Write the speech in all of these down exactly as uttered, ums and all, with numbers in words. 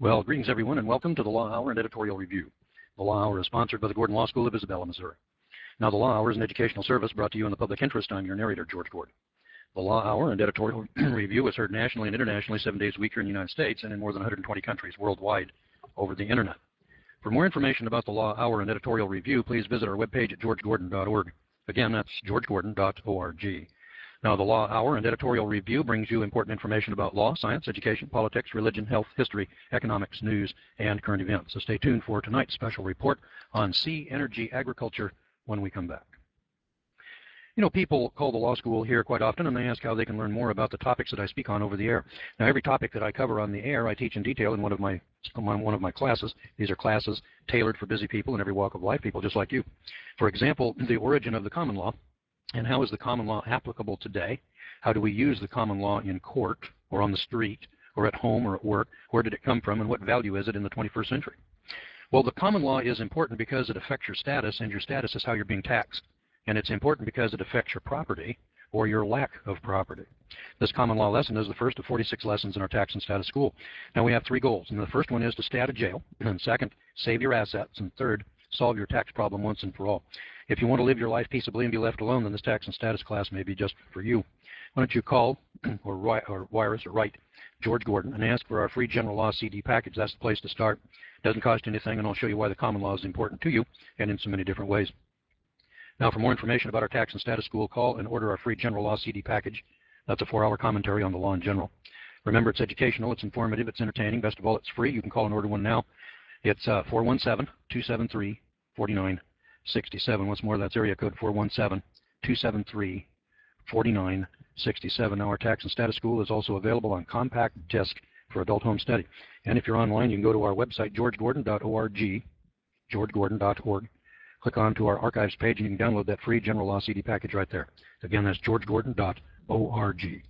Well, greetings everyone, and welcome to the Law Hour and Editorial Review. The Law Hour is sponsored by the Gordon Law School of Isabella, Missouri. Now, the Law Hour is an educational service brought to you in the public interest. I'm your narrator, George Gordon. The Law Hour and Editorial Review is heard nationally and internationally seven days a week here in the United States and in more than one hundred twenty countries worldwide over the internet. For more information about the Law Hour and Editorial Review, please visit our webpage at george gordon dot org. Again, that's george gordon dot org. Now, the Law Hour and Editorial Review brings you important information about law, science, education, politics, religion, health, history, economics, news, and current events. So stay tuned for tonight's special report on sea, energy, agriculture when we come back. You know, people call the law school here quite often, and they ask how they can learn more about the topics that I speak on over the air. Now, every topic that I cover on the air, I teach in detail in one of my one of my classes. These are classes tailored for busy people in every walk of life, people just like you. For example, the origin of the common law. And how is the common law applicable today? How do we use the common law in court or on the street or at home or at work? Where did it come from and what value is it in the twenty-first century? Well, the common law is important because it affects your status, and your status is how you're being taxed. And it's important because it affects your property or your lack of property. This common law lesson is the first of forty-six lessons in our tax and status school. Now, we have three goals. And the first one is to stay out of jail. And second, save your assets. And third, solve your tax problem once and for all. If you want to live your life peaceably and be left alone, then this tax and status class may be just for you. Why don't you call or, or wire us or write George Gordon and ask for our free general law C D package. That's the place to start. It doesn't cost anything, and I'll show you why the common law is important to you and in so many different ways. Now, for more information about our tax and status school, call and order our free general law C D package. That's a four-hour commentary on the law in general. Remember, it's educational, it's informative, it's entertaining. Best of all, it's free. You can call and order one now. It's uh, four one seven, two seven three, four nine six seven. Once more, that's area code four one seven, two seven three, four nine six seven. Now, our tax and status school is also available on compact disc for adult home study. And if you're online, you can go to our website, george gordon dot org, george gordon dot org. Click on to our archives page, and you can download that free general law C D package right there. Again, that's george gordon dot org.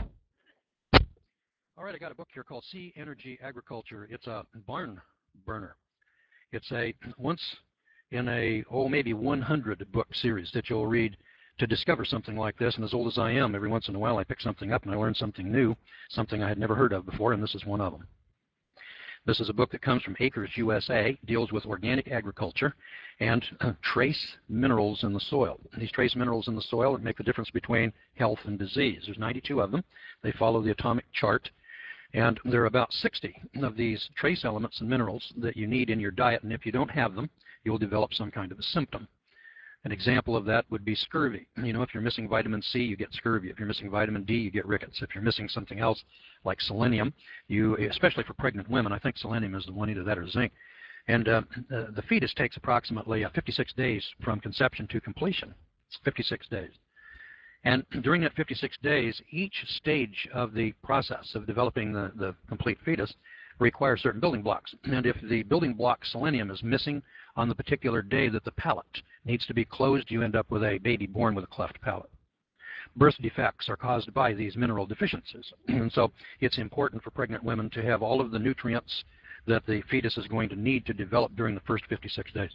All right, I got a book here called Sea, Energy, Agriculture. It's a barn burner. It's a once in a, oh, maybe one hundred book series that you'll read to discover something like this. And as old as I am, every once in a while I pick something up and I learn something new, something I had never heard of before, and this is one of them. This is a book that comes from Acres U S A, deals with organic agriculture and uh, trace minerals in the soil. These trace minerals in the soil make the difference between health and disease. There's ninety-two of them. They follow the atomic chart. And there are about sixty of these trace elements and minerals that you need in your diet, and if you don't have them, you'll develop some kind of a symptom. An example of that would be scurvy. You know, if you're missing vitamin C, you get scurvy. If you're missing vitamin D, you get rickets. If you're missing something else like selenium, you, especially for pregnant women, I think selenium is the one, either that or zinc. And uh, uh, the fetus takes approximately uh, fifty-six days from conception to completion. It's fifty-six days. And during that fifty-six days, each stage of the process of developing the, the complete fetus requires certain building blocks. And if the building block selenium is missing on the particular day that the palate needs to be closed, you end up with a baby born with a cleft palate. Birth defects are caused by these mineral deficiencies. And so it's important for pregnant women to have all of the nutrients that the fetus is going to need to develop during the first fifty-six days.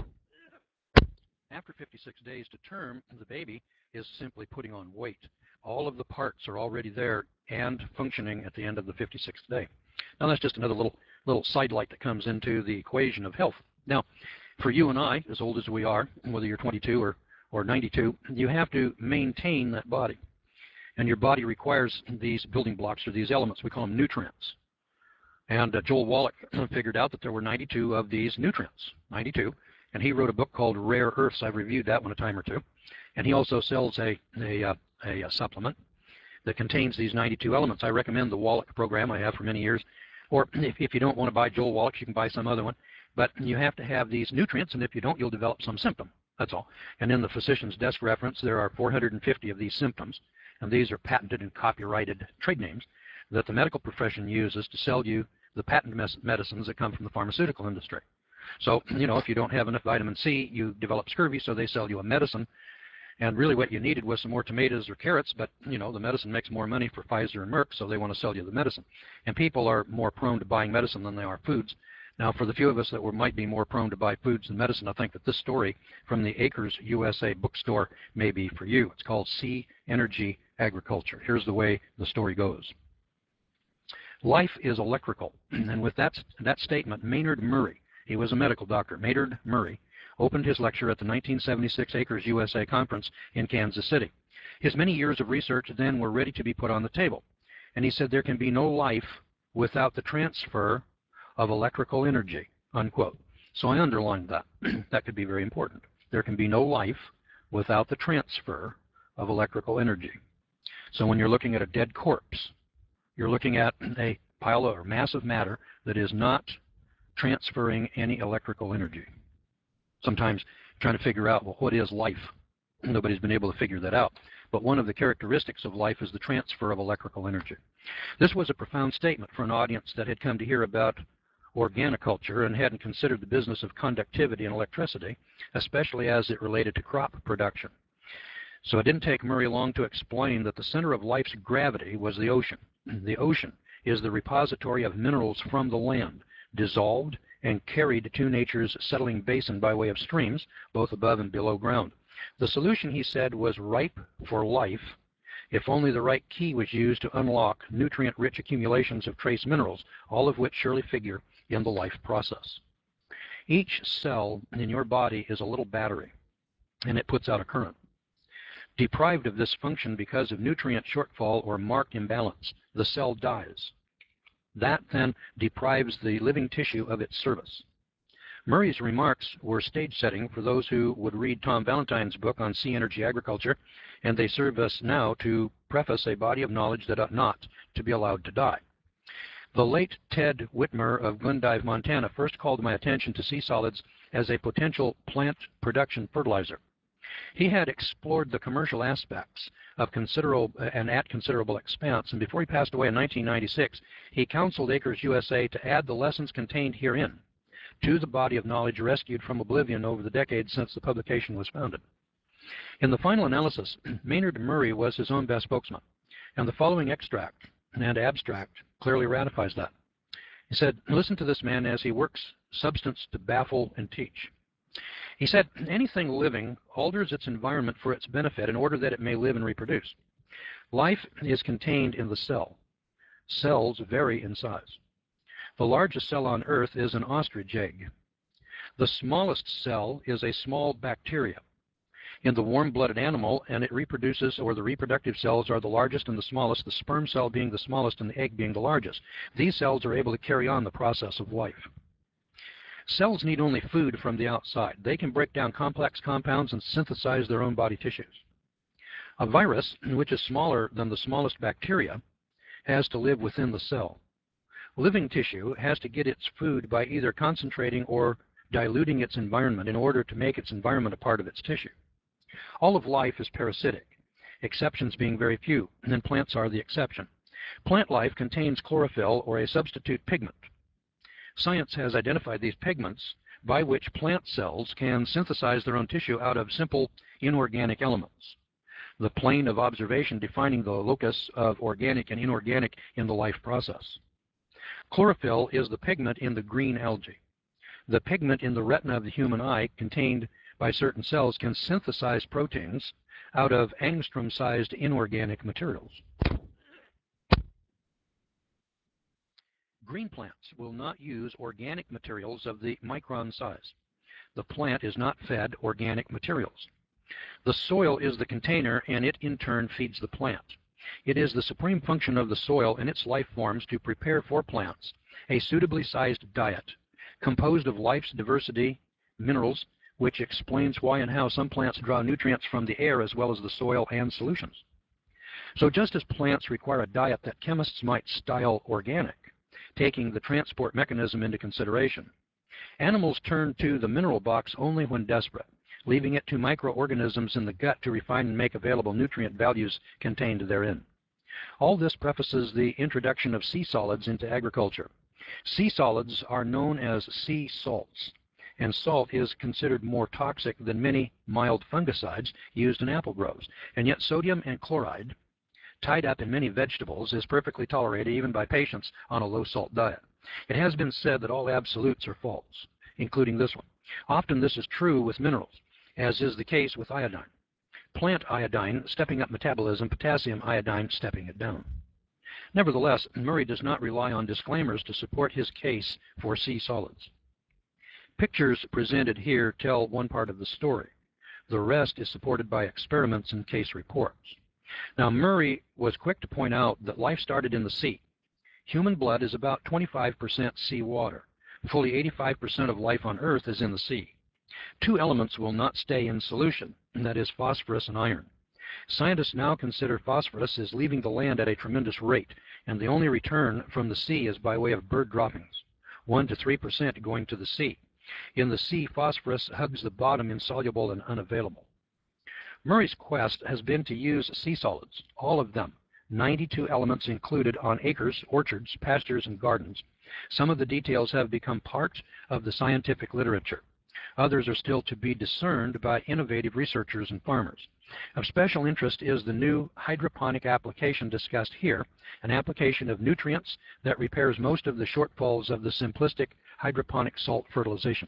After fifty-six days to term, the baby is simply putting on weight. All of the parts are already there and functioning at the end of the fifty-sixth day. Now, that's just another little little sidelight that comes into the equation of health. Now, for you and I, as old as we are, whether you're twenty-two or, or ninety-two, you have to maintain that body. And your body requires these building blocks, or these elements. We call them nutrients. And uh, Joel Wallach figured out that there were ninety-two of these nutrients, ninety-two. And he wrote a book called Rare Earths. I've reviewed that one a time or two. And he also sells a, a, uh, a, a supplement that contains these ninety-two elements. I recommend the Wallach program I have for many years. Or if, if you don't want to buy Joel Wallach, you can buy some other one. But you have to have these nutrients, and if you don't, you'll develop some symptom. That's all. And in the physician's desk reference, there are four hundred fifty of these symptoms. And these are patented and copyrighted trade names that the medical profession uses to sell you the patent medicines that come from the pharmaceutical industry. So, you know, if you don't have enough vitamin C, you develop scurvy, so they sell you a medicine. And really what you needed was some more tomatoes or carrots, but, you know, the medicine makes more money for Pfizer and Merck, so they want to sell you the medicine. And people are more prone to buying medicine than they are foods. Now, for the few of us that were, might be more prone to buy foods than medicine, I think that this story from the Acres U S A bookstore may be for you. It's called Sea, Energy, Agriculture. Here's the way the story goes. Life is electrical. And with that, that statement, Maynard Murray, he was a medical doctor, Maynard Murray, opened his lecture at the nineteen seventy-six Acres U S A conference in Kansas City. His many years of research then were ready to be put on the table. And he said there can be no life without the transfer of electrical energy, unquote. So I underlined that. That could be very important. There can be no life without the transfer of electrical energy. So when you're looking at a dead corpse, you're looking at a pile or mass of matter that is not transferring any electrical energy. Sometimes trying to figure out, well, what is life? Nobody's been able to figure that out. But one of the characteristics of life is the transfer of electrical energy. This was a profound statement for an audience that had come to hear about organiculture and hadn't considered the business of conductivity and electricity, especially as it related to crop production. So it didn't take Murray long to explain that the center of life's gravity was the ocean. The ocean is the repository of minerals from the land, dissolved and carried to nature's settling basin by way of streams, both above and below ground. The solution, he said, was ripe for life if only the right key was used to unlock nutrient-rich accumulations of trace minerals, all of which surely figure in the life process. Each cell in your body is a little battery, and it puts out a current. Deprived of this function because of nutrient shortfall or marked imbalance, the cell dies. That then deprives the living tissue of its service. Murray's remarks were stage setting for those who would read Tom Valentine's book on sea energy agriculture, and they serve us now to preface a body of knowledge that ought not to be allowed to die. The late Ted Whitmer of Glendive, Montana, first called my attention to sea solids as a potential plant production fertilizer. He had explored the commercial aspects of considerable and at considerable expense, and before he passed away in nineteen ninety-six, he counseled Acres U S A to add the lessons contained herein to the body of knowledge rescued from oblivion over the decades since the publication was founded. In the final analysis, Maynard Murray was his own best spokesman, and the following extract and abstract clearly ratifies that. He said, listen to this man as he works substance to baffle and teach. He said, anything living alters its environment for its benefit in order that it may live and reproduce. Life is contained in the cell. Cells vary in size. The largest cell on Earth is an ostrich egg. The smallest cell is a small bacteria. In the warm-blooded animal, and it reproduces, or the reproductive cells are the largest and the smallest, the sperm cell being the smallest and the egg being the largest. These cells are able to carry on the process of life. Cells need only food from the outside. They can break down complex compounds and synthesize their own body tissues. A virus, which is smaller than the smallest bacteria, has to live within the cell. Living tissue has to get its food by either concentrating or diluting its environment in order to make its environment a part of its tissue. All of life is parasitic, exceptions being very few, and then plants are the exception. Plant life contains chlorophyll or a substitute pigment. Science has identified these pigments by which plant cells can synthesize their own tissue out of simple inorganic elements. The plane of observation defining the locus of organic and inorganic in the life process. Chlorophyll is the pigment in the green algae. The pigment in the retina of the human eye, contained by certain cells, can synthesize proteins out of angstrom-sized inorganic materials. Green plants will not use organic materials of the micron size. The plant is not fed organic materials. The soil is the container, and it in turn feeds the plant. It is the supreme function of the soil and its life forms to prepare for plants a suitably sized diet, composed of life's diversity, minerals, which explains why and how some plants draw nutrients from the air as well as the soil and solutions. So just as plants require a diet that chemists might style organic, taking the transport mechanism into consideration, animals turn to the mineral box only when desperate, leaving it to microorganisms in the gut to refine and make available nutrient values contained therein. All this prefaces the introduction of sea solids into agriculture. Sea solids are known as sea salts, and salt is considered more toxic than many mild fungicides used in apple groves. And yet sodium and chloride, tied up in many vegetables, is perfectly tolerated even by patients on a low-salt diet. It has been said that all absolutes are false, including this one. Often this is true with minerals, as is the case with iodine. Plant iodine stepping up metabolism, potassium iodine stepping it down. Nevertheless, Murray does not rely on disclaimers to support his case for sea solids. Pictures presented here tell one part of the story. The rest is supported by experiments and case reports. Now, Murray was quick to point out that life started in the sea. Human blood is about twenty-five percent seawater. Fully eighty-five percent of life on Earth is in the sea. Two elements will not stay in solution, and that is phosphorus and iron. Scientists now consider phosphorus as leaving the land at a tremendous rate, and the only return from the sea is by way of bird droppings, one to three percent going to the sea. In the sea, phosphorus hugs the bottom, insoluble and unavailable. Murray's quest has been to use sea solids, all of them, ninety-two elements included, on acres, orchards, pastures, and gardens. Some of the details have become part of the scientific literature. Others are still to be discerned by innovative researchers and farmers. Of special interest is the new hydroponic application discussed here, an application of nutrients that repairs most of the shortfalls of the simplistic hydroponic salt fertilization.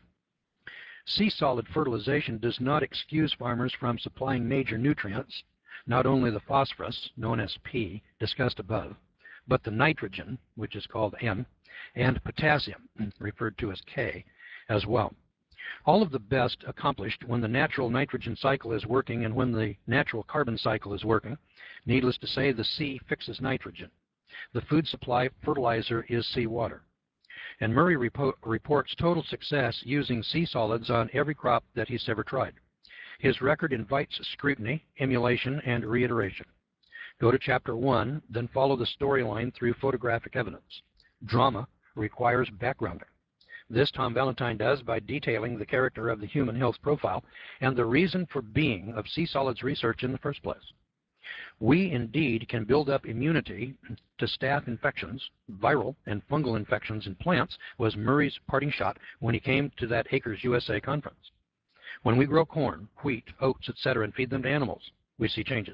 Sea solid fertilization does not excuse farmers from supplying major nutrients, not only the phosphorus, known as P, discussed above, but the nitrogen, which is called N, and potassium, referred to as K, as well. All of the best accomplished when the natural nitrogen cycle is working and when the natural carbon cycle is working. Needless to say, the sea fixes nitrogen. The food supply fertilizer is seawater. And Murray repo reports total success using sea solids on every crop that he's ever tried. His record invites scrutiny, emulation, and reiteration. Go to chapter one, then follow the storyline through photographic evidence. Drama requires backgrounding. This Tom Valentine does by detailing the character of the human health profile and the reason for being of sea solids research in the first place. We indeed can build up immunity to staph infections. Viral and fungal infections in plants was Murray's parting shot when he came to that Acres U S A conference. When we grow corn, wheat, oats, et cetera, and feed them to animals, we see changes.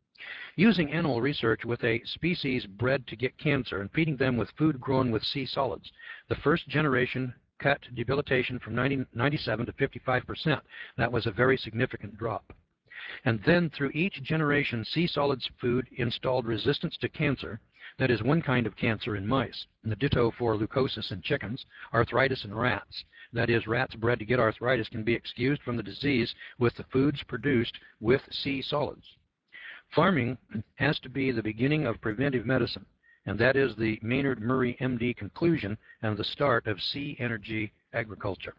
Using animal research with a species bred to get cancer and feeding them with food grown with sea solids, the first generation cut debilitation from ninety-seven to fifty-five percent. That was a very significant drop. And then through each generation, sea solids food installed resistance to cancer, that is one kind of cancer in mice, and the ditto for leukosis in chickens, arthritis in rats. That is, rats bred to get arthritis can be excused from the disease with the foods produced with sea solids. Farming has to be the beginning of preventive medicine, and that is the Maynard Murray M D conclusion and the start of sea energy agriculture.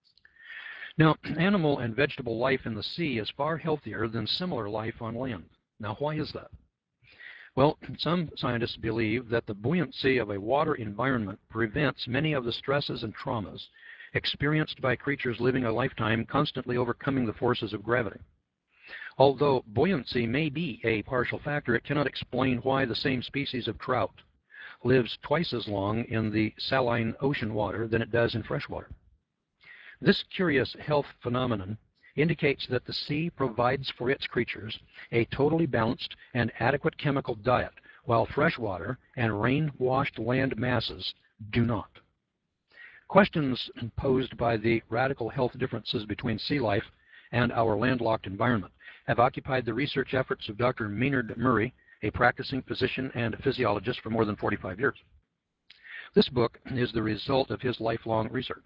Now, animal and vegetable life in the sea is far healthier than similar life on land. Now, why is that? Well, some scientists believe that the buoyancy of a water environment prevents many of the stresses and traumas experienced by creatures living a lifetime constantly overcoming the forces of gravity. Although buoyancy may be a partial factor, it cannot explain why the same species of trout lives twice as long in the saline ocean water than it does in freshwater. This curious health phenomenon indicates that the sea provides for its creatures a totally balanced and adequate chemical diet, while freshwater and rain-washed land masses do not. Questions posed by the radical health differences between sea life and our landlocked environment have occupied the research efforts of Doctor Maynard Murray, a practicing physician and physiologist for more than forty-five years. This book is the result of his lifelong research.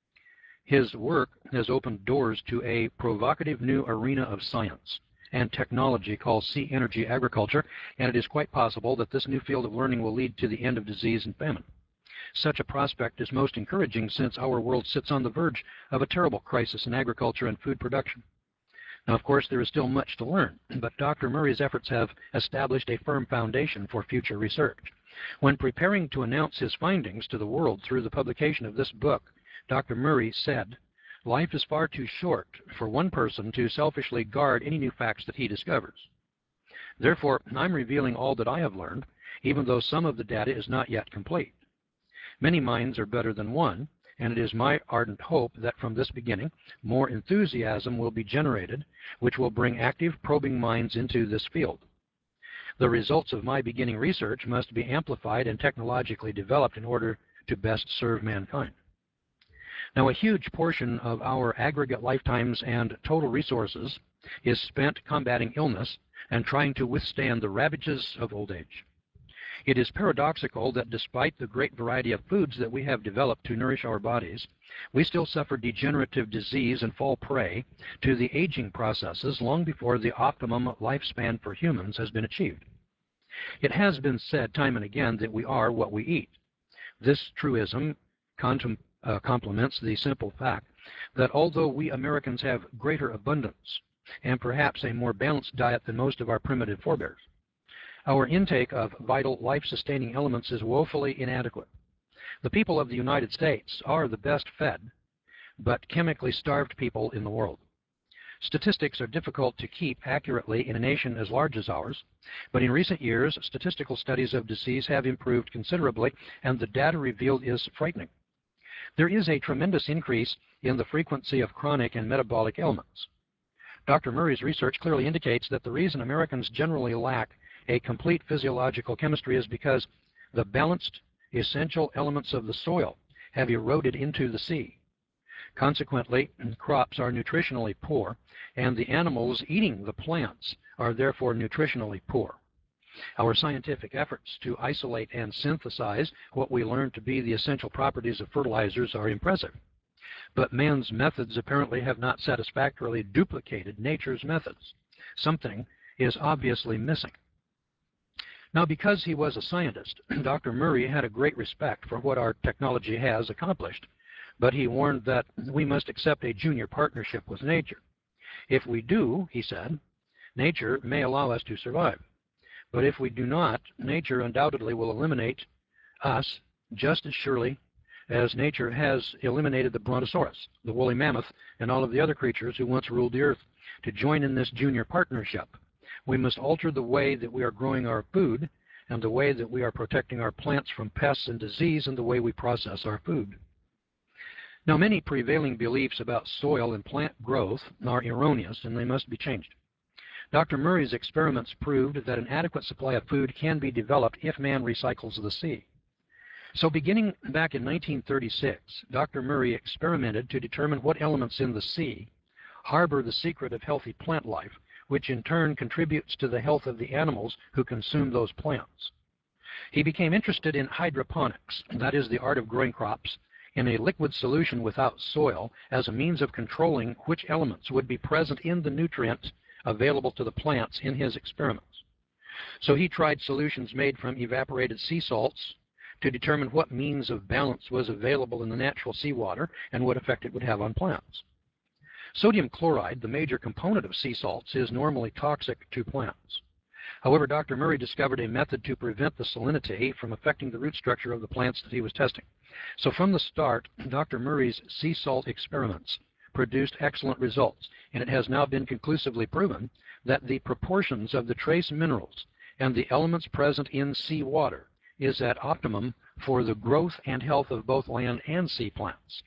His work has opened doors to a provocative new arena of science and technology called sea energy agriculture, and it is quite possible that this new field of learning will lead to the end of disease and famine. Such a prospect is most encouraging since our world sits on the verge of a terrible crisis in agriculture and food production. Now, of course, there is still much to learn, but Doctor Murray's efforts have established a firm foundation for future research. When preparing to announce his findings to the world through the publication of this book, Doctor Murray said, "Life is far too short for one person to selfishly guard any new facts that he discovers. Therefore, I'm revealing all that I have learned, even though some of the data is not yet complete. Many minds are better than one, and it is my ardent hope that from this beginning, more enthusiasm will be generated, which will bring active, probing minds into this field. The results of my beginning research must be amplified and technologically developed in order to best serve mankind." Now, a huge portion of our aggregate lifetimes and total resources is spent combating illness and trying to withstand the ravages of old age. It is paradoxical that despite the great variety of foods that we have developed to nourish our bodies, we still suffer degenerative disease and fall prey to the aging processes long before the optimum lifespan for humans has been achieved. It has been said time and again that we are what we eat. This truism uh, complements the simple fact that although we Americans have greater abundance and perhaps a more balanced diet than most of our primitive forebears, our intake of vital life-sustaining elements is woefully inadequate. The people of the United States are the best fed, but chemically starved people in the world. Statistics are difficult to keep accurately in a nation as large as ours, but in recent years, statistical studies of disease have improved considerably, and the data revealed is frightening. There is a tremendous increase in the frequency of chronic and metabolic ailments. Doctor Murray's research clearly indicates that the reason Americans generally lack a complete physiological chemistry is because the balanced, essential elements of the soil have eroded into the sea. Consequently, crops are nutritionally poor, and the animals eating the plants are therefore nutritionally poor. Our scientific efforts to isolate and synthesize what we learn to be the essential properties of fertilizers are impressive, but man's methods apparently have not satisfactorily duplicated nature's methods. Something is obviously missing. Now, because he was a scientist, Doctor Murray had a great respect for what our technology has accomplished, but he warned that we must accept a junior partnership with nature. If we do, he said, nature may allow us to survive. But if we do not, nature undoubtedly will eliminate us just as surely as nature has eliminated the brontosaurus, the woolly mammoth, and all of the other creatures who once ruled the earth. To join in this junior partnership, we must alter the way that we are growing our food and the way that we are protecting our plants from pests and disease and the way we process our food. Now, many prevailing beliefs about soil and plant growth are erroneous, and they must be changed. Doctor Murray's experiments proved that an adequate supply of food can be developed if man recycles the sea. So beginning back in nineteen thirty-six, Doctor Murray experimented to determine what elements in the sea harbor the secret of healthy plant life, which in turn contributes to the health of the animals who consume those plants. He became interested in hydroponics, that is the art of growing crops in a liquid solution without soil, as a means of controlling which elements would be present in the nutrients available to the plants in his experiments. So he tried solutions made from evaporated sea salts to determine what means of balance was available in the natural seawater and what effect it would have on plants. Sodium chloride, the major component of sea salts, is normally toxic to plants. However, Doctor Murray discovered a method to prevent the salinity from affecting the root structure of the plants that he was testing. So from the start, Doctor Murray's sea salt experiments produced excellent results, and it has now been conclusively proven that the proportions of the trace minerals and the elements present in seawater is at optimum for the growth and health of both land and sea plants.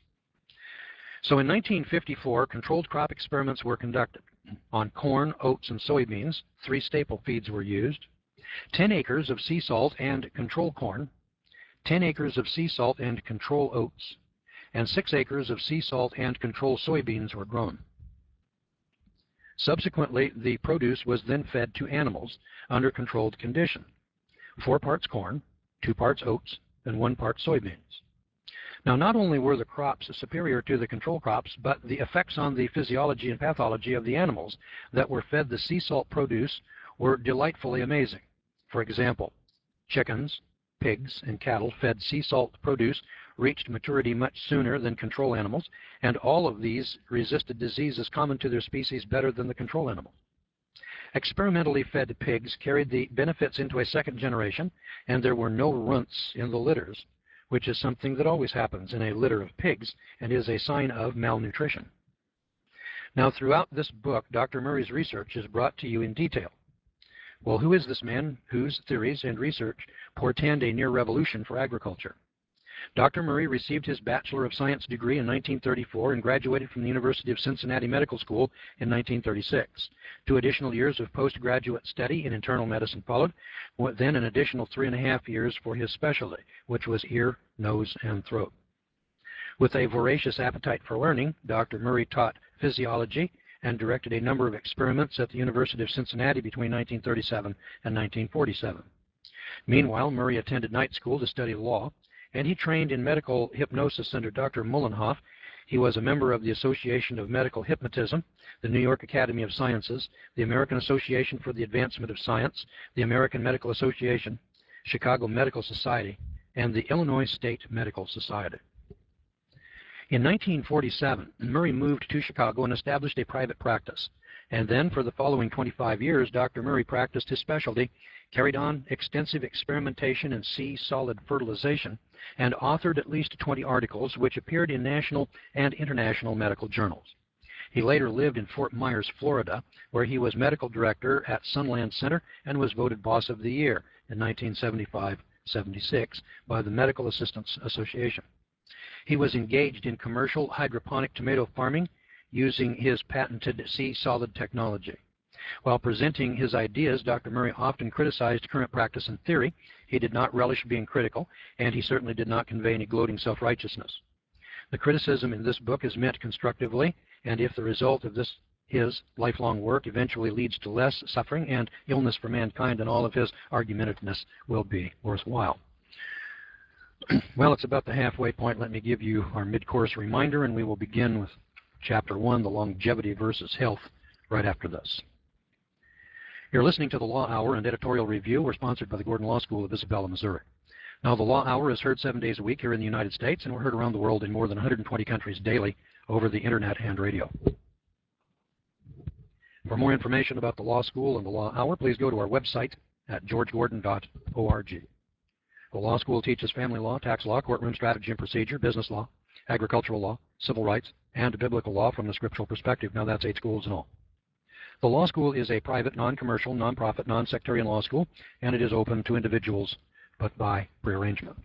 So in nineteen fifty-four, controlled crop experiments were conducted. On corn, oats, and soybeans, three staple feeds were used. ten acres of sea salt and control corn, ten acres of sea salt and control oats, and six acres of sea salt and control soybeans were grown. Subsequently, the produce was then fed to animals under controlled condition. Four parts corn, two parts oats, and one part soybeans. Now, not only were the crops superior to the control crops, but the effects on the physiology and pathology of the animals that were fed the sea salt produce were delightfully amazing. For example, chickens, pigs, and cattle fed sea salt produce reached maturity much sooner than control animals, and all of these resisted diseases common to their species better than the control animals. Experimentally fed pigs carried the benefits into a second generation, and there were no runts in the litters, which is something that always happens in a litter of pigs and is a sign of malnutrition. Now, throughout this book, Doctor Murray's research is brought to you in detail. Well, who is this man whose theories and research portend a near revolution for agriculture? Doctor Murray received his Bachelor of Science degree in nineteen thirty-four and graduated from the University of Cincinnati Medical School in nineteen thirty-six. Two additional years of postgraduate study in internal medicine followed, then an additional three and a half years for his specialty, which was ear, nose, and throat. With a voracious appetite for learning, Doctor Murray taught physiology and directed a number of experiments at the University of Cincinnati between nineteen thirty-seven and nineteen forty-seven. Meanwhile, Murray attended night school to study law, and he trained in medical hypnosis under Doctor Mullenhoff. He was a member of the Association of Medical Hypnotism, the New York Academy of Sciences, the American Association for the Advancement of Science, the American Medical Association, Chicago Medical Society, and the Illinois State Medical Society. In nineteen forty-seven, Murray moved to Chicago and established a private practice. And then for the following twenty-five years, Doctor Murray practiced his specialty, carried on extensive experimentation in sea solid fertilization, and authored at least twenty articles which appeared in national and international medical journals. He later lived in Fort Myers, Florida, where he was medical director at Sunland Center and was voted Boss of the Year in nineteen seventy-five seventy-six by the Medical Assistants Association. He was engaged in commercial hydroponic tomato farming using his patented sea solid technology. While presenting his ideas, Doctor Murray often criticized current practice and theory. He did not relish being critical, and he certainly did not convey any gloating self-righteousness. The criticism in this book is meant constructively, and if the result of this his lifelong work eventually leads to less suffering and illness for mankind, then all of his argumentativeness will be worthwhile. Well, it's about the halfway point. Let me give you our mid-course reminder, and we will begin with Chapter one, the longevity versus health, right after this. You're listening to the Law Hour and Editorial Review. We're sponsored by the Gordon Law School of Isabella, Missouri. Now, the Law Hour is heard seven days a week here in the United States, and we're heard around the world in more than one hundred twenty countries daily over the Internet and radio. For more information about the Law School and the Law Hour, please go to our website at george gordon dot org. The Law School teaches family law, tax law, courtroom strategy and procedure, business law, agricultural law, civil rights, and biblical law from the scriptural perspective. Now, that's eight schools in all. The Law School is a private, non-commercial, non-profit, non-sectarian law school, and it is open to individuals, but by prearrangement.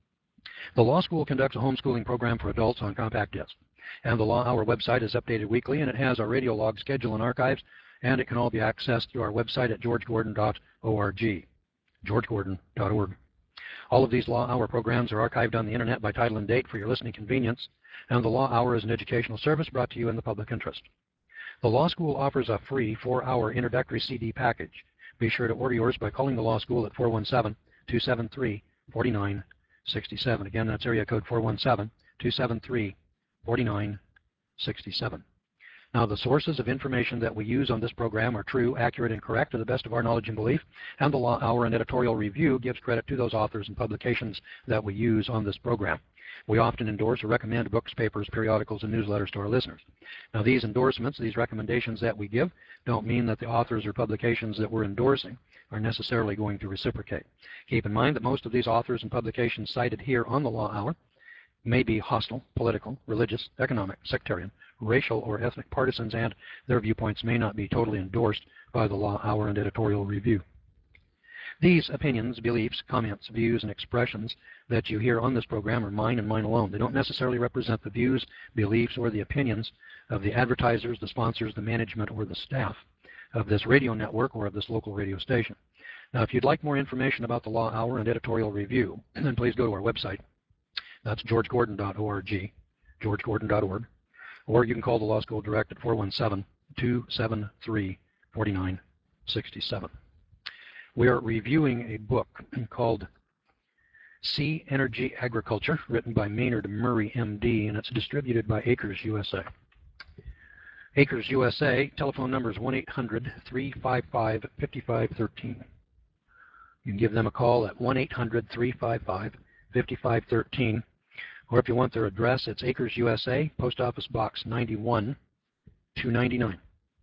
The Law School conducts a homeschooling program for adults on compact disc, and the Law Hour website is updated weekly, and it has our radio log schedule and archives, and it can all be accessed through our website at george gordon dot org, george gordon dot org. All of these Law Hour programs are archived on the Internet by title and date for your listening convenience, and the Law Hour is an educational service brought to you in the public interest. The Law School offers a free four-hour introductory C D package. Be sure to order yours by calling the Law School at four one seven, two seven three, four nine six seven. Again, that's area code four one seven, two seven three, four nine six seven. Now, the sources of information that we use on this program are true, accurate, and correct to the best of our knowledge and belief, and the Law Hour and Editorial Review gives credit to those authors and publications that we use on this program. We often endorse or recommend books, papers, periodicals, and newsletters to our listeners. Now, these endorsements, these recommendations that we give, don't mean that the authors or publications that we're endorsing are necessarily going to reciprocate. Keep in mind that most of these authors and publications cited here on the Law Hour may be hostile, political, religious, economic, sectarian, racial, or ethnic partisans, and their viewpoints may not be totally endorsed by the Law Hour and Editorial Review. These opinions, beliefs, comments, views, and expressions that you hear on this program are mine and mine alone. They don't necessarily represent the views, beliefs, or the opinions of the advertisers, the sponsors, the management, or the staff of this radio network or of this local radio station. Now, if you'd like more information about the Law Hour and Editorial Review, then please go to our website. That's george gordon dot org, george gordon dot org, or you can call the Law School direct at four one seven, two seven three, four nine six seven. We are reviewing a book called Sea Energy Agriculture, written by Maynard Murray, M D, and it's distributed by Acres U S A. Acres U S A, telephone number is one eight hundred, three five five, five five one three. You can give them a call at one eight hundred, three five five, five five one three, or if you want their address, it's Acres U S A, Post Office Box ninety-one, two ninety-nine,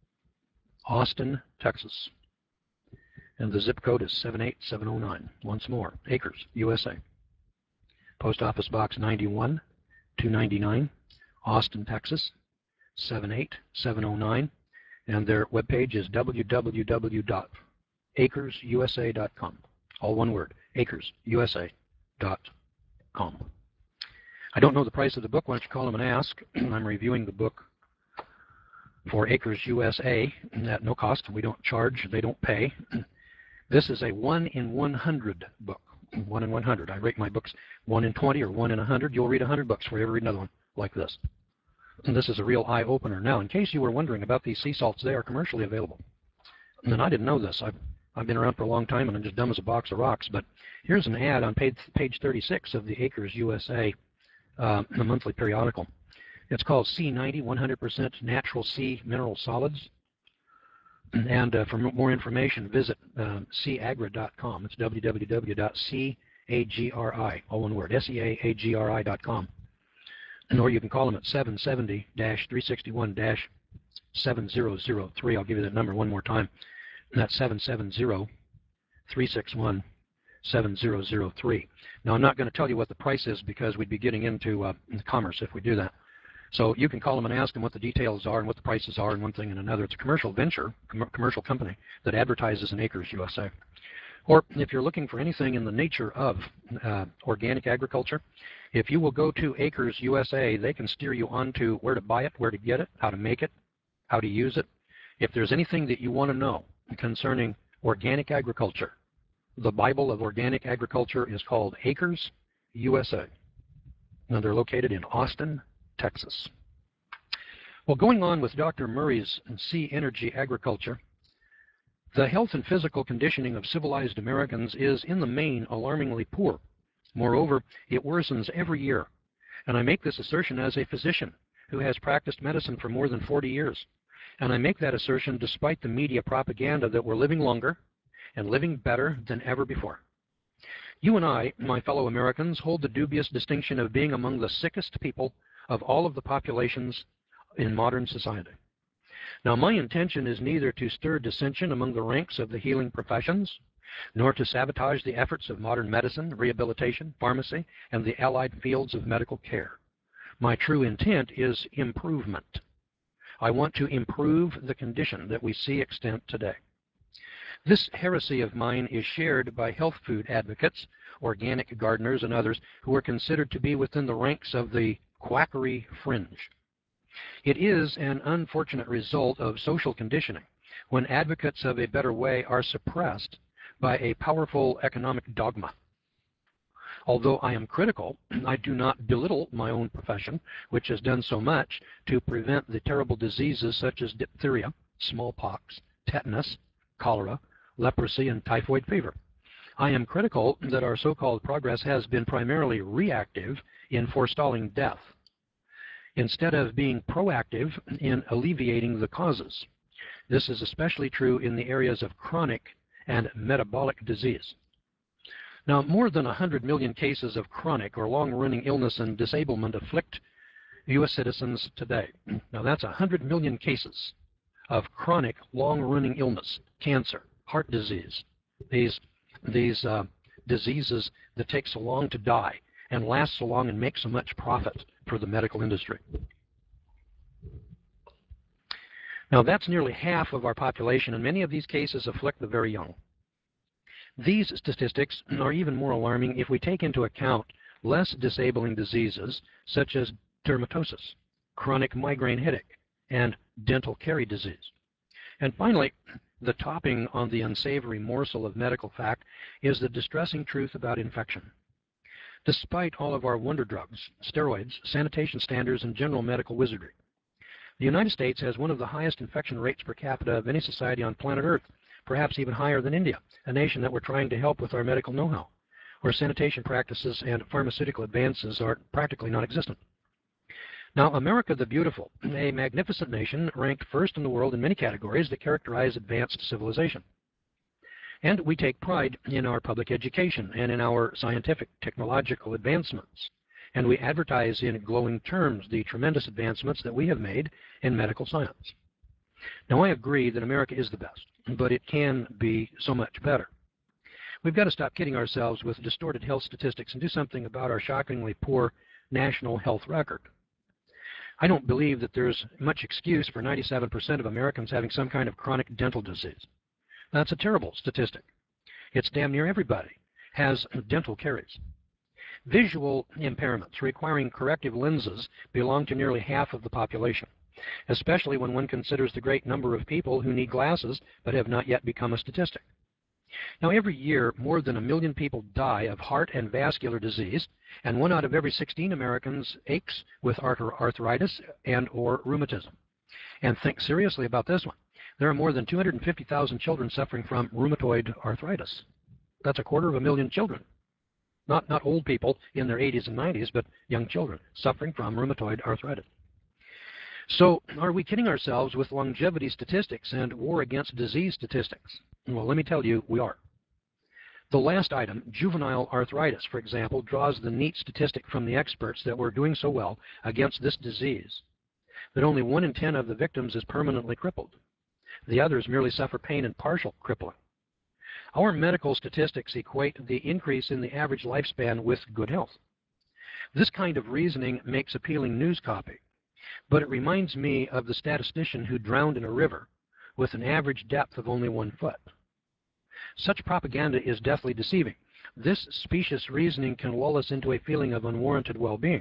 Austin, Texas. And the zip code is seven eight seven zero nine. Once more, Acres, U S A. Post Office Box ninety-one, two ninety-nine, Austin, Texas, seven eight seven zero nine. And their webpage is w w w dot acres u s a dot com. All one word, acres u s a dot com. I don't know the price of the book. Why don't you call them and ask? I'm reviewing the book for Acres U S A at no cost. We don't charge. They don't pay. This is a one in one hundred book. one in one hundred. I rate my books one in twenty or one in one hundred. You'll read one hundred books before you ever read another one like this. And this is a real eye-opener. Now, in case you were wondering about these sea salts, they are commercially available. And I didn't know this. I've, I've been around for a long time and I'm just dumb as a box of rocks, but here's an ad on page, page thirty-six of the Acres U S A, uh, the monthly periodical. It's called C ninety, one hundred percent Natural Sea Mineral Solids. And uh, for more information, visit um, sea agri dot com. It's w w w dot sea agri, all one word, S E A A G R I dot com. Or you can call them at seven seven zero, three six one, seven zero zero three. I'll give you that number one more time. That's seven seven zero, three six one, seven zero zero three. Now, I'm not going to tell you what the price is because we'd be getting into uh, commerce if we do that. So you can call them and ask them what the details are and what the prices are and one thing and another. It's a commercial venture, com commercial company that advertises in Acres U S A. Or if you're looking for anything in the nature of uh, organic agriculture, if you will go to Acres U S A, they can steer you on to where to buy it, where to get it, how to make it, how to use it. If there's anything that you want to know concerning organic agriculture, the Bible of organic agriculture is called Acres U S A. Now, they're located in Austin, Texas. Well, going on with Doctor Murray's Sea Energy Agriculture, the health and physical conditioning of civilized Americans is, in the main, alarmingly poor. Moreover, it worsens every year. And I make this assertion as a physician who has practiced medicine for more than forty years. And I make that assertion despite the media propaganda that we're living longer and living better than ever before. You and I, my fellow Americans, hold the dubious distinction of being among the sickest people of all of the populations in modern society. Now, my intention is neither to stir dissension among the ranks of the healing professions, nor to sabotage the efforts of modern medicine, rehabilitation, pharmacy, and the allied fields of medical care. My true intent is improvement. I want to improve the condition that we see extant today. This heresy of mine is shared by health food advocates, organic gardeners, and others who are considered to be within the ranks of the quackery fringe. It is an unfortunate result of social conditioning when advocates of a better way are suppressed by a powerful economic dogma. Although I am critical, I do not belittle my own profession, which has done so much to prevent the terrible diseases such as diphtheria, smallpox, tetanus, cholera, leprosy, and typhoid fever. I am critical that our so-called progress has been primarily reactive in forestalling death, instead of being proactive in alleviating the causes. This is especially true in the areas of chronic and metabolic disease. Now, more than one hundred million cases of chronic or long-running illness and disablement afflict U S citizens today. Now, that's one hundred million cases of chronic, long-running illness, cancer, heart disease, these, these uh, diseases that take so long to die and last so long and make so much profit for the medical industry. Now, that's nearly half of our population, and many of these cases afflict the very young. These statistics are even more alarming if we take into account less disabling diseases such as dermatosis, chronic migraine headache, and dental carie disease. And finally, the topping on the unsavory morsel of medical fact is the distressing truth about infection. Despite all of our wonder drugs, steroids, sanitation standards, and general medical wizardry, the United States has one of the highest infection rates per capita of any society on planet Earth, perhaps even higher than India, a nation that we're trying to help with our medical know-how, where sanitation practices and pharmaceutical advances are practically non-existent. Now, America the Beautiful, a magnificent nation ranked first in the world in many categories that characterize advanced civilization. And we take pride in our public education and in our scientific technological advancements. And we advertise in glowing terms the tremendous advancements that we have made in medical science. Now, I agree that America is the best, but it can be so much better. We've got to stop kidding ourselves with distorted health statistics and do something about our shockingly poor national health record. I don't believe that there's much excuse for ninety-seven percent of Americans having some kind of chronic dental disease. That's a terrible statistic. It's damn near everybody has dental caries. Visual impairments requiring corrective lenses belong to nearly half of the population, especially when one considers the great number of people who need glasses but have not yet become a statistic. Now, every year, more than a million people die of heart and vascular disease, and one out of every sixteen Americans aches with arthritis and or rheumatism. And think seriously about this one. There are more than two hundred fifty thousand children suffering from rheumatoid arthritis. That's a quarter of a million children. Not, not old people in their eighties and nineties, but young children suffering from rheumatoid arthritis. So are we kidding ourselves with longevity statistics and war against disease statistics? Well, let me tell you, we are. The last item, juvenile arthritis, for example, draws the neat statistic from the experts that we're doing so well against this disease that only one in ten of the victims is permanently crippled. The others merely suffer pain and partial crippling. Our medical statistics equate the increase in the average lifespan with good health. This kind of reasoning makes appealing news copy, but it reminds me of the statistician who drowned in a river with an average depth of only one foot. Such propaganda is deathly deceiving. This specious reasoning can lull us into a feeling of unwarranted well-being.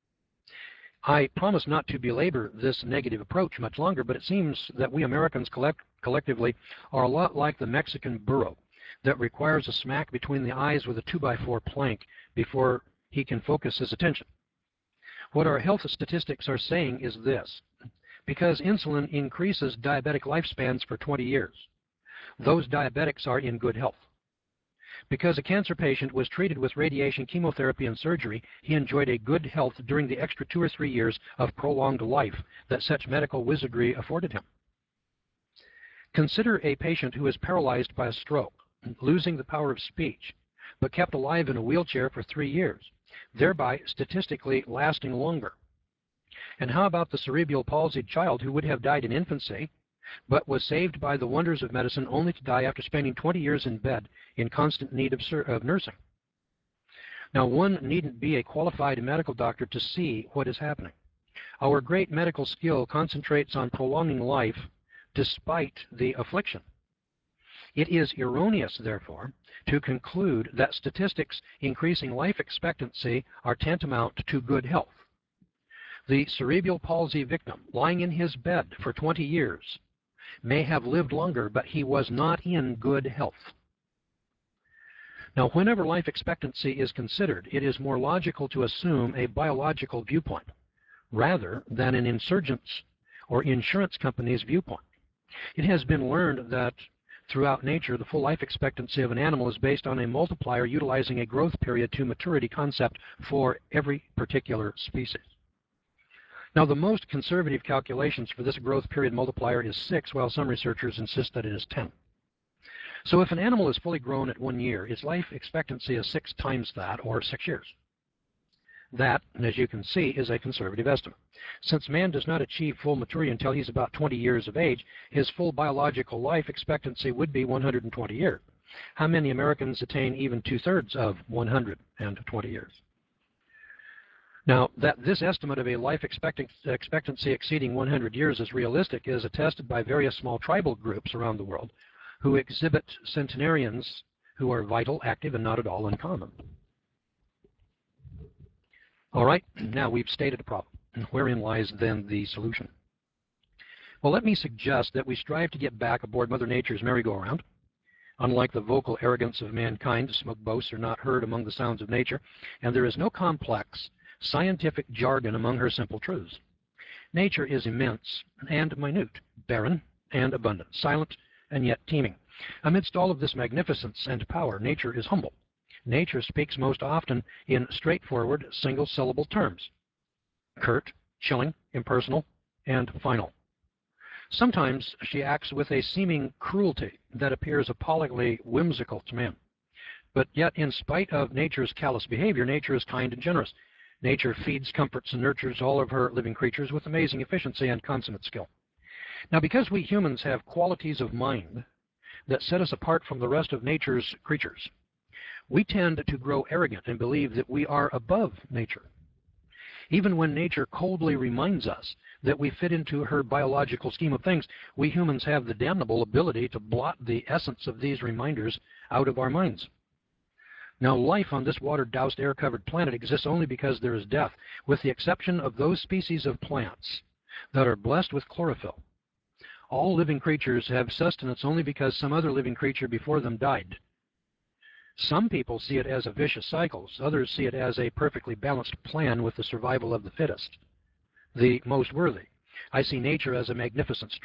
I promise not to belabor this negative approach much longer, but it seems that we Americans collect, collectively are a lot like the Mexican burro that requires a smack between the eyes with a two by four plank before he can focus his attention. What our health statistics are saying is this: because insulin increases diabetic lifespans for twenty years, those diabetics are in good health. Because a cancer patient was treated with radiation, chemotherapy, and surgery, he enjoyed a good health during the extra two or three years of prolonged life that such medical wizardry afforded him. Consider a patient who is paralyzed by a stroke, losing the power of speech, but kept alive in a wheelchair for three years, thereby statistically lasting longer. And how about the cerebral palsied child who would have died in infancy, but was saved by the wonders of medicine only to die after spending twenty years in bed in constant need of, of nursing? Now, one needn't be a qualified medical doctor to see what is happening. Our great medical skill concentrates on prolonging life despite the affliction. It is erroneous, therefore, to conclude that statistics increasing life expectancy are tantamount to good health. The cerebral palsy victim, lying in his bed for twenty years, may have lived longer, but he was not in good health. Now, whenever life expectancy is considered, it is more logical to assume a biological viewpoint rather than an insurgent's or insurance company's viewpoint. It has been learned that throughout nature, the full life expectancy of an animal is based on a multiplier utilizing a growth period to maturity concept for every particular species. Now, the most conservative calculations for this growth period multiplier is six, while some researchers insist that it is ten. So if an animal is fully grown at one year, its life expectancy is six times that, or six years. That, as you can see, is a conservative estimate. Since man does not achieve full maturity until he's about twenty years of age, his full biological life expectancy would be one hundred twenty years. How many Americans attain even two-thirds of one hundred twenty years? Now, that this estimate of a life expectancy exceeding one hundred years is realistic is attested by various small tribal groups around the world who exhibit centenarians who are vital, active, and not at all uncommon. All right, now we've stated a problem. Wherein lies then the solution? Well, let me suggest that we strive to get back aboard Mother Nature's merry-go-round. Unlike the vocal arrogance of mankind, smug boasts are not heard among the sounds of nature, and there is no complex scientific jargon among her simple truths. Nature is immense and minute, barren and abundant, silent and yet teeming. Amidst all of this magnificence and power, nature is humble. Nature speaks most often in straightforward, single-syllable terms: curt, chilling, impersonal, and final. Sometimes she acts with a seeming cruelty that appears appallingly whimsical to man. But yet, in spite of nature's callous behavior, nature is kind and generous. Nature feeds, comforts, and nurtures all of her living creatures with amazing efficiency and consummate skill. Now, because we humans have qualities of mind that set us apart from the rest of nature's creatures, we tend to grow arrogant and believe that we are above nature. Even when nature coldly reminds us that we fit into her biological scheme of things, we humans have the damnable ability to blot the essence of these reminders out of our minds. Now, life on this water-doused, air-covered planet exists only because there is death, with the exception of those species of plants that are blessed with chlorophyll. All living creatures have sustenance only because some other living creature before them died. Some people see it as a vicious cycle. Others see it as a perfectly balanced plan with the survival of the fittest, the most worthy. I see nature as a magnificent struggle,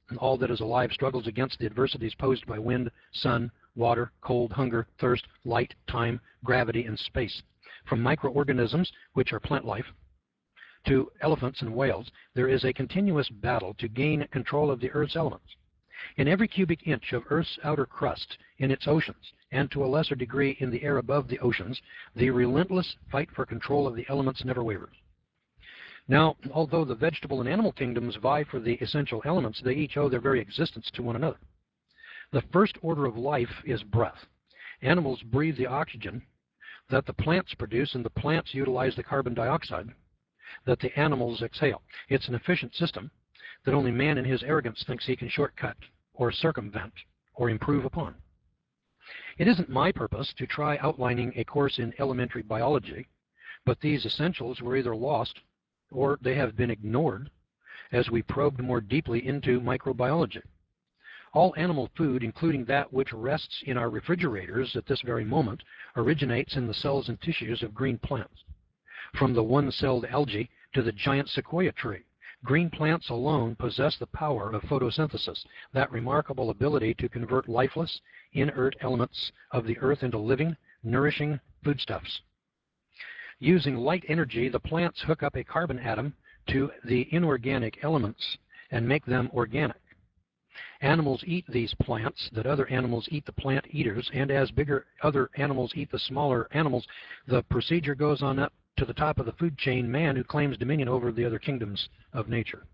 all that is alive struggles against the adversities posed by wind, sun, water, cold, hunger, thirst, light, time, gravity, and space. From microorganisms, which are plant life, to elephants and whales, there is a continuous battle to gain control of the Earth's elements. In every cubic inch of Earth's outer crust, in its oceans, and to a lesser degree in the air above the oceans, the relentless fight for control of the elements never wavers. Now, although the vegetable and animal kingdoms vie for the essential elements, they each owe their very existence to one another. The first order of life is breath. Animals breathe the oxygen that the plants produce, and the plants utilize the carbon dioxide that the animals exhale. It's an efficient system that only man in his arrogance thinks he can shortcut or circumvent or improve upon. It isn't my purpose to try outlining a course in elementary biology, but these essentials were either lost or they have been ignored as we probed more deeply into microbiology. All animal food, including that which rests in our refrigerators at this very moment, originates in the cells and tissues of green plants. From the one-celled algae to the giant sequoia tree, green plants alone possess the power of photosynthesis, that remarkable ability to convert lifeless, inert elements of the earth into living, nourishing foodstuffs. Using light energy, the plants hook up a carbon atom to the inorganic elements and make them organic. Animals eat these plants, that other animals eat the plant eaters, and as bigger other animals eat the smaller animals, the procedure goes on up to the top of the food chain, man who claims dominion over the other kingdoms of nature.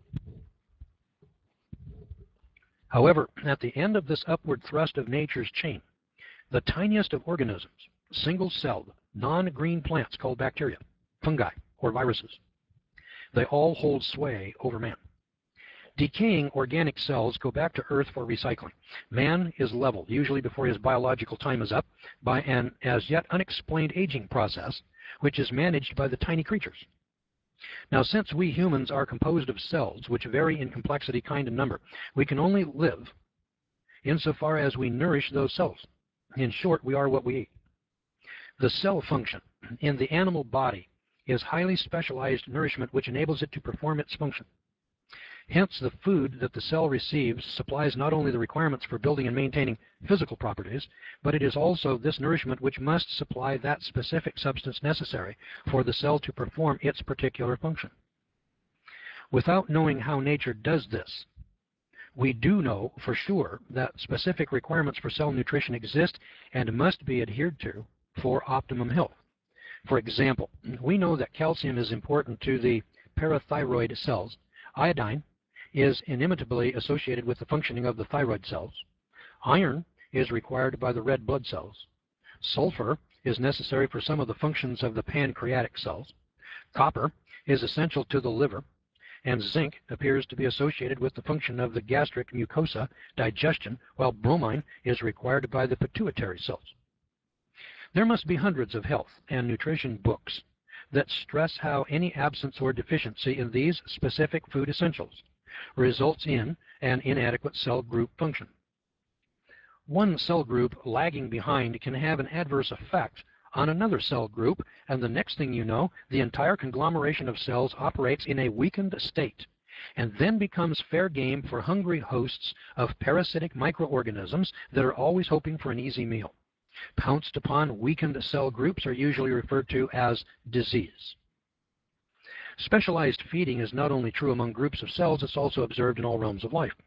However, at the end of this upward thrust of nature's chain, the tiniest of organisms, single-celled, non-green plants called bacteria, fungi, or viruses, they all hold sway over man. Decaying organic cells go back to Earth for recycling. Man is leveled, usually before his biological time is up, by an as yet unexplained aging process, which is managed by the tiny creatures. Now, since we humans are composed of cells, which vary in complexity, kind, and number, we can only live insofar as we nourish those cells. In short, we are what we eat. The cell function in the animal body is highly specialized nourishment which enables it to perform its function. Hence, the food that the cell receives supplies not only the requirements for building and maintaining physical properties, but it is also this nourishment which must supply that specific substance necessary for the cell to perform its particular function. Without knowing how nature does this, we do know for sure that specific requirements for cell nutrition exist and must be adhered to for optimum health. For example, we know that calcium is important to the parathyroid cells. Iodine is inimitably associated with the functioning of the thyroid cells. Iron is required by the red blood cells. Sulfur is necessary for some of the functions of the pancreatic cells. Copper is essential to the liver, and zinc appears to be associated with the function of the gastric mucosa, digestion, while bromine is required by the pituitary cells. There must be hundreds of health and nutrition books that stress how any absence or deficiency in these specific food essentials results in an inadequate cell group function. One cell group lagging behind can have an adverse effect on another cell group, and the next thing you know, the entire conglomeration of cells operates in a weakened state and then becomes fair game for hungry hosts of parasitic microorganisms that are always hoping for an easy meal. Pounced upon weakened cell groups are usually referred to as disease. Specialized feeding is not only true among groups of cells, it's also observed in all realms of life.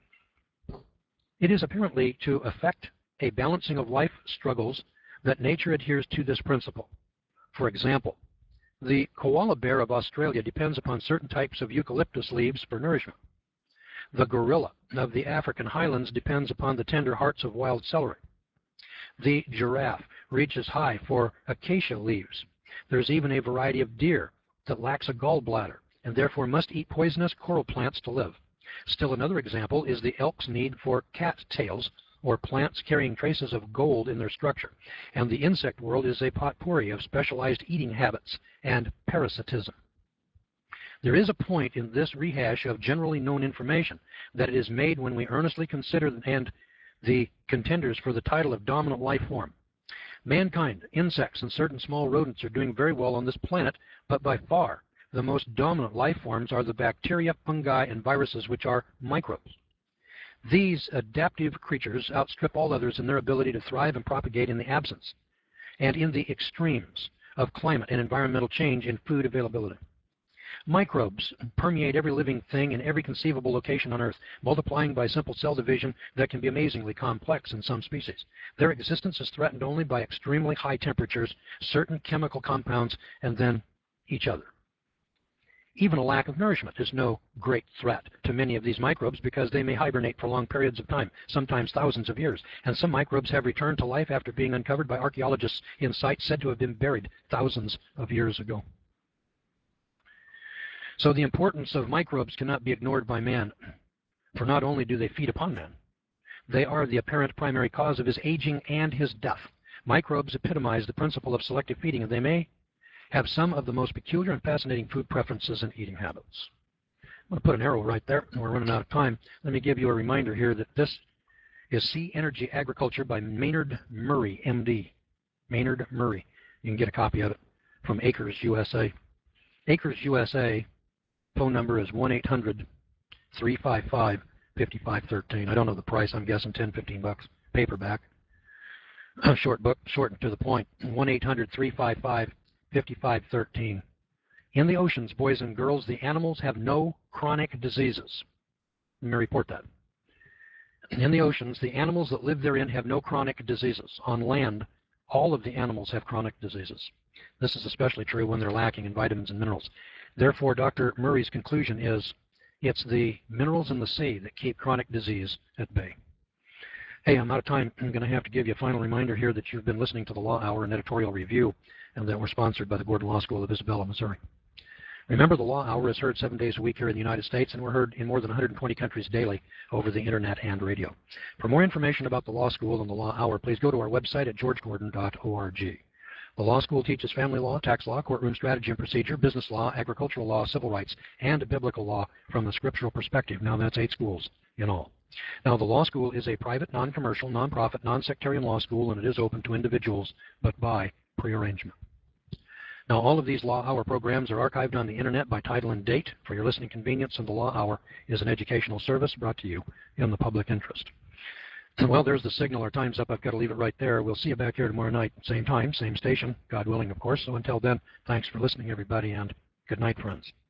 It is apparently to effect a balancing of life struggles that nature adheres to this principle. For example, the koala bear of Australia depends upon certain types of eucalyptus leaves for nourishment. The gorilla of the African highlands depends upon the tender hearts of wild celery. The giraffe reaches high for acacia leaves. There's even a variety of deer that lacks a gallbladder and therefore must eat poisonous coral plants to live. Still another example is the elk's need for cattails, or plants carrying traces of gold in their structure, and the insect world is a potpourri of specialized eating habits and parasitism. There is a point in this rehash of generally known information that it is made when we earnestly consider and the contenders for the title of dominant life form. Mankind, insects, and certain small rodents are doing very well on this planet, but by far the most dominant life forms are the bacteria, fungi, and viruses, which are microbes. These adaptive creatures outstrip all others in their ability to thrive and propagate in the absence and in the extremes of climate and environmental change in food availability. Microbes permeate every living thing in every conceivable location on Earth, multiplying by simple cell division that can be amazingly complex in some species. Their existence is threatened only by extremely high temperatures, certain chemical compounds, and then each other. Even a lack of nourishment is no great threat to many of these microbes because they may hibernate for long periods of time, sometimes thousands of years. And some microbes have returned to life after being uncovered by archaeologists in sites said to have been buried thousands of years ago. So the importance of microbes cannot be ignored by man, for not only do they feed upon man, they are the apparent primary cause of his aging and his death. Microbes epitomize the principle of selective feeding, and they may have some of the most peculiar and fascinating food preferences and eating habits. I'm going to put an arrow right there, and we're running out of time. Let me give you a reminder here that this is Sea Energy Agriculture by Maynard Murray, M D. Maynard Murray. You can get a copy of it from Acres U S A. Acres U S A phone number is one eight hundred, three five five, five five one three. I don't know the price. I'm guessing ten, fifteen bucks. Paperback. A short book, short and to the point. one eight hundred, three five five, five five one three. In the oceans, boys and girls, the animals have no chronic diseases. Let me report that. In the oceans, the animals that live therein have no chronic diseases. On land, all of the animals have chronic diseases. This is especially true when they're lacking in vitamins and minerals. Therefore, Doctor Murray's conclusion is it's the minerals in the sea that keep chronic disease at bay. Hey, I'm out of time. I'm going to have to give you a final reminder here that you've been listening to the Law Hour and Editorial Review, and that we're sponsored by the Gordon Law School of Isabella, Missouri. Remember, the Law Hour is heard seven days a week here in the United States, and we're heard in more than one hundred twenty countries daily over the Internet and radio. For more information about the Law School and the Law Hour, please go to our website at george gordon dot org. The law school teaches family law, tax law, courtroom strategy and procedure, business law, agricultural law, civil rights, and biblical law from the scriptural perspective. Now, that's eight schools in all. Now, the law school is a private, non-commercial, non-profit, non-sectarian law school, and it is open to individuals, but by prearrangement. Now, all of these Law Hour programs are archived on the Internet by title and date for your listening convenience, and the Law Hour is an educational service brought to you in the public interest. Well, there's the signal. Our time's up. I've got to leave it right there. We'll see you back here tomorrow night. Same time, same station, God willing, of course. So until then, thanks for listening, everybody, and good night, friends.